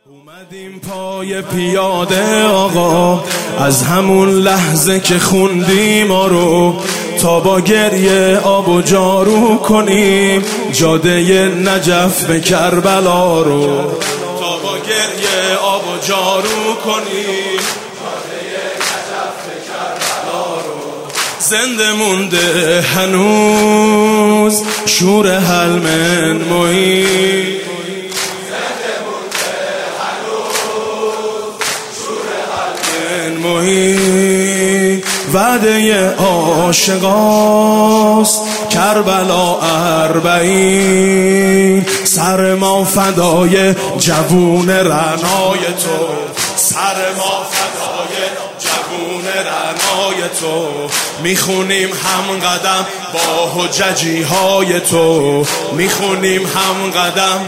اومدیم پای پیاده آقا، از همون لحظه که خوندی ما رو، تا با گریه آب و جارو کنیم جاده نجف به کربلا رو، تا با گریه آب و جارو کنیم جاده نجف به کربلا رو. زنده مونده هنوز شور حلم محیط، وعده عاشقاست کربلا 40، سر ما فدای جوون رعنای تو، سر ما فدای جوون رعنای تو. میخونیم هم قدم با حججی های تو، میخونیم هم قدم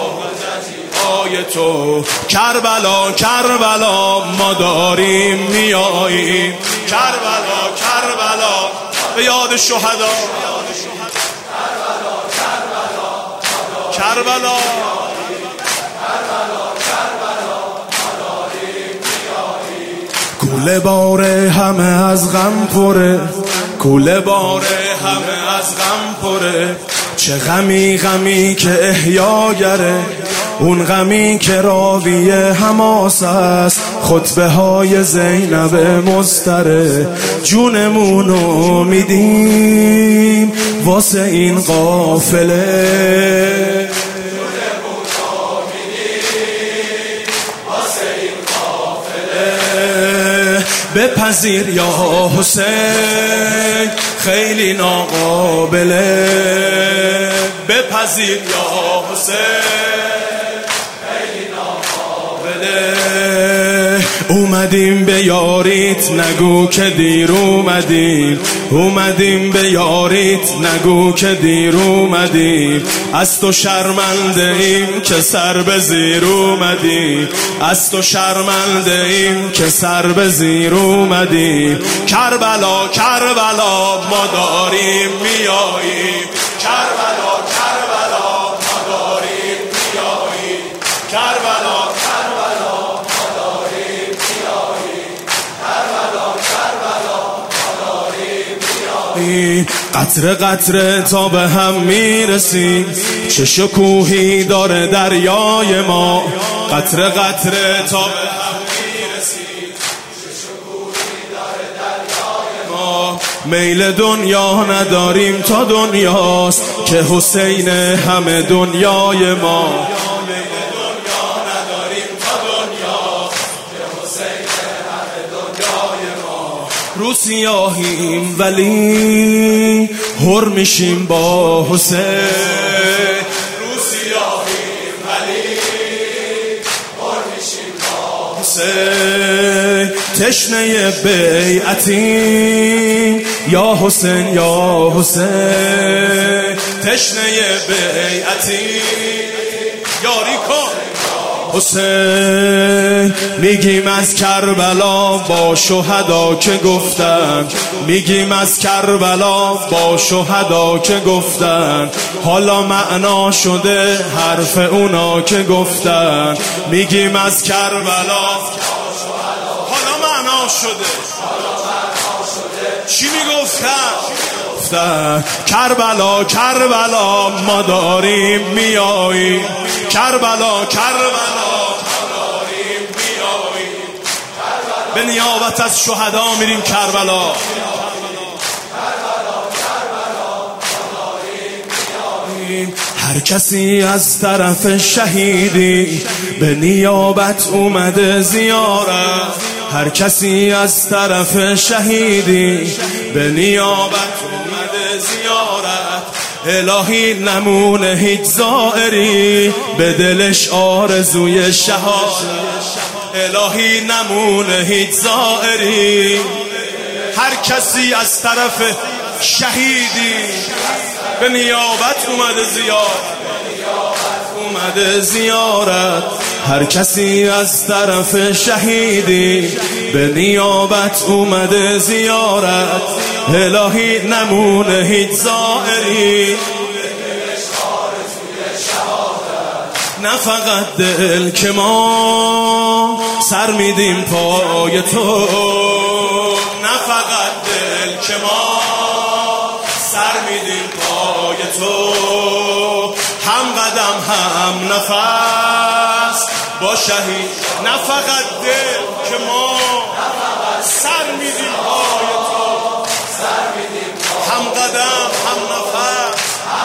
تو. کربلا کربلا ما داریم میاییم، کربلا کربلا به یاد شهدا، کربلا کوله باره همه از غم پره، کوله باره همه از غم پره. چه غمی غمی که احیاگره، اون غمی که راوی حماس است، خطبه های زینب مضطره. جونمونو میدیم واسه این قافله، بپذیر یا حسین خیلی ناقابله، بپذیر یا حسین خیلی ناقابله. اومدیم به یاریت نگو که دیر اومدیم، اومدیم به یاریت نگو که دیر اومدیم. از تو شرمنده ایم که سر به زیر اومدیم، از تو شرمنده ایم که سر به زیر اومدیم. کربلا کربلا ما داریم میاییم، کربلا کربلا ما داریم میاییم، کربلا کربلا ما داریم میاییم، کربلا کربلا ما داریم میاییم. قطره قطره تا به هم میرسیم، چه شکوهی داره دریای ما. قطره قطره تا به هم میرسیم، چه شکوهی داره دریای ما. میل دنیا نداریم تا دنیاست، که حسین همه دنیای ما. رو سیاهیم ولی هر میشیم با حسین، رو سیاهیم ولی هر میشیم با حسین. تشنه بیعتیم یا حسین یا حسین، تشنه بیعتیم یاری کن حسین. میگیم از کربلا با شهدا که گفتن، میگیم از کربلا با شهدا که گفتن. حالا معنا شده حرف اونا که گفتن، میگیم از کربلا حالا معنا شده. چی میگفتن؟ کربلا کربلا ما داریم میاییم، کربلا کربلا به نیابت از شهدا میریم کربلا. هر کسی از طرف شهیدی به نیابت اومده زیارت، هر کسی از طرف شهیدی به نیابت اومده زیارت. الهی نمونه هیچ زائری به دلش آرزوی شهادت، الهی نمونه هیچ زائری. هر کسی از طرف شهیدی به نیابت اومده زیارت، هر کسی از طرف شهیدی به نیابت اومده زیارت. الهی نمونه هیچ زائری نه فقط دل که ما سر میدیم پای تو، نه فقط دل که ما سر میدیم پای تو، هم قدم هم نفس با شهید. نه فقط دل که ما سر میدیم پای تو، هم قدم هم نفس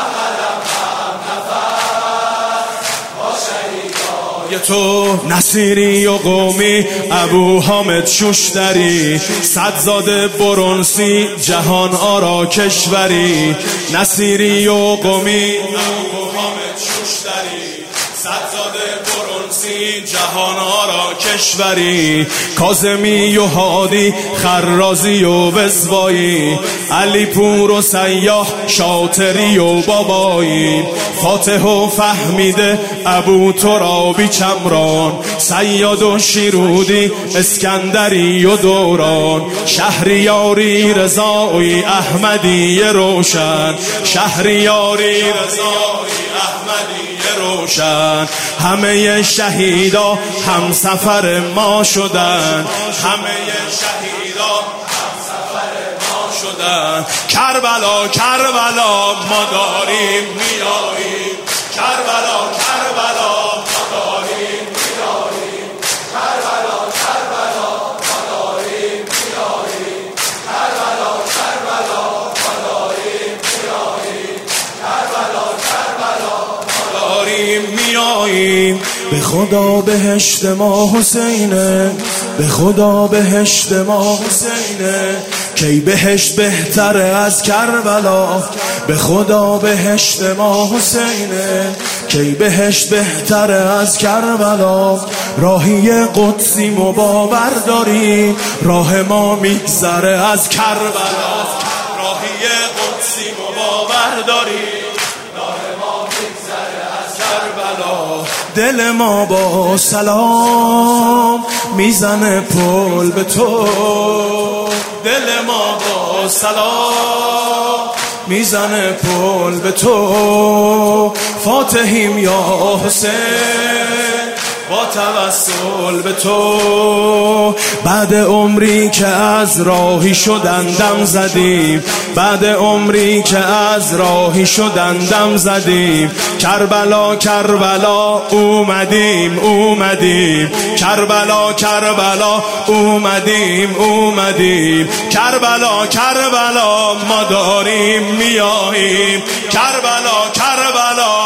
با شهیدای تو. نصیری و قومی ابو حامد شوشتری، صدزاده برونسی جهان آرا کشوری. نصیری و قومی ابو حامد شوشتری، صدزاده برونسی جهان آرا کشوری. کاظمی و هادی خرازی و وزوایی، علی پور و سیاح شاطری و بابایی. فاتح و فهمیده ابو ترابی چمران، سیاد و شیرودی اسکندری و دوران. شهریاری رضایی احمدی روشن، شهریاری رضایی احمدی روشن. همه شهیدا هم سفر ما شدن، همه شهیدا هم سفر ما شدن. کربلا کربلا ما داریم میاییم، کربلا کربلا ما داریم میاییم، کربلا کربلا ما داریم میاییم، کربلا کربلا ما داریم میاییم، کربلا کربلا ما داریم میاییم. به خدا بهشت ما حسینه، به خدا بهشت ما حسینه، کی بهشت بهتره از کربلا. به خدا بهشت ما حسینه، کی بهشت بهتره از کربلا. راهی قدسی مباور داری، راه ما میگذره از کربلا. راهی قدسی مباور داری، دل ما با سلام میزنه پل به تو، دل ما با سلام میزنه پل به تو. فاتحیم یا حسین با توسل به تو. بعد عمری که از راهی شدن دم زدیم، بعد عمری که از راهی شدن دم زدیم. کربلا کربلا اومدیم اومدیم، کربلا کربلا اومدیم اومدیم، کربلا کربلا ما داریم میاییم، کربلا کربلا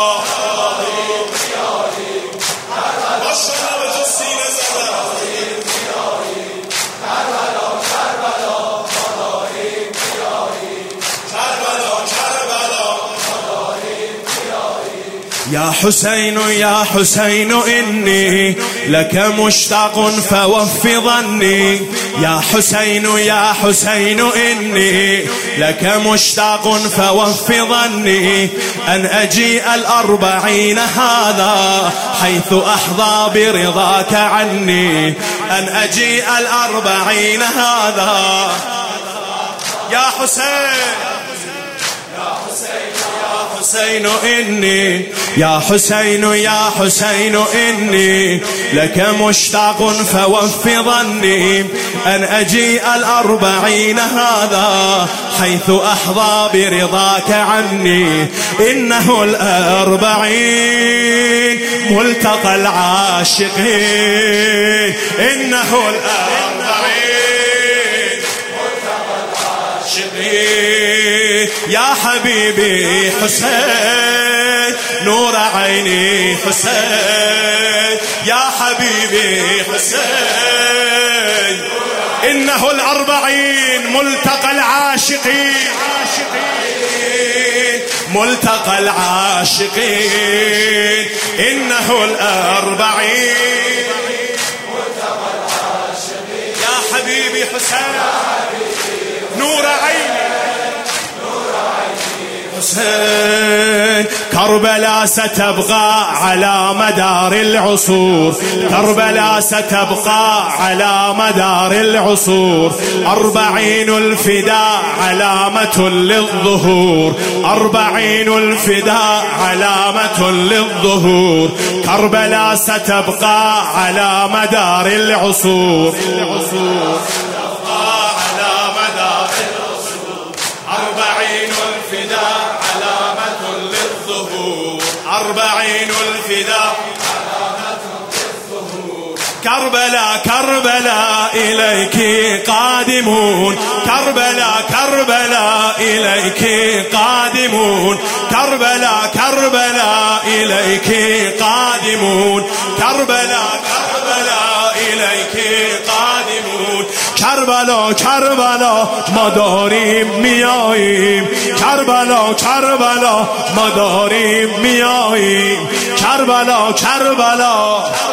يا حسين يا حسين إني لك مشتاق فوف ظني، يا حسين يا حسين إني لك مشتاق فوف ظني. أن أجيء الأربعين هذا حيث أحظى برضاك عني، أن أجيء الأربعين هذا. يا حسين حسين إني يا حسين يا حسين إني لك مشتاق فوف ظني. أن أجيء الأربعين هذا حيث أحظى برضاك عني. إنه الأربعين ملتقى العاشقين، إنه الأربعين ملتقى العاشقين. يا حبيبي حسين نور عيني حسين، يا حبيبي حسين. إنه الأربعين ملتقى العاشقين، ملتقى العاشقين. إنه الأربعين ملتقى العاشقين. يا حبيبي حسين نور عيني حسين. كربلاء ستبقى على مدار العصور، كربلاء ستبقى على مدار العصور. 40 الفداء علامة للظهور، 40 الفداء علامة للظهور. كربلاء ستبقى على مدار العصور، ستبقى على مدار العصور. 40 الفداء علامة للظهور، 40 الفداء علامة للظهور. كربلاء كربلاء إليك قادمون، كربلاء كربلاء إليك قادمون. كربلاء كربلاء إليك قادمون، كربلاء كربلاء إليك قادمون. کربلا کربلا ما داریم میاییم، کربلا کربلا ما داریم میاییم. کربلا کربلا